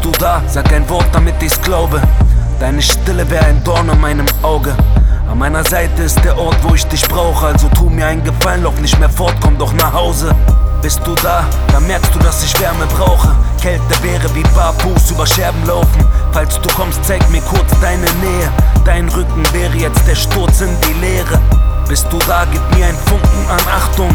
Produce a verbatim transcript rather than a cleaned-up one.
du da? Sag ein Wort, damit ich's glaube. Deine Stille wäre ein Dorn in meinem Auge. An meiner Seite ist der Ort, wo ich dich brauche. Also tu mir einen Gefallen, lauf nicht mehr fort, komm doch nach Hause. Bist du da, dann merkst du, dass ich Wärme brauche. Kälte wäre wie barfuß über Scherben laufen. Falls du kommst, zeig mir kurz deine Nähe. Dein Rücken wäre jetzt der Sturz in die Leere. Bist du da, gib mir einen Funken an Achtung.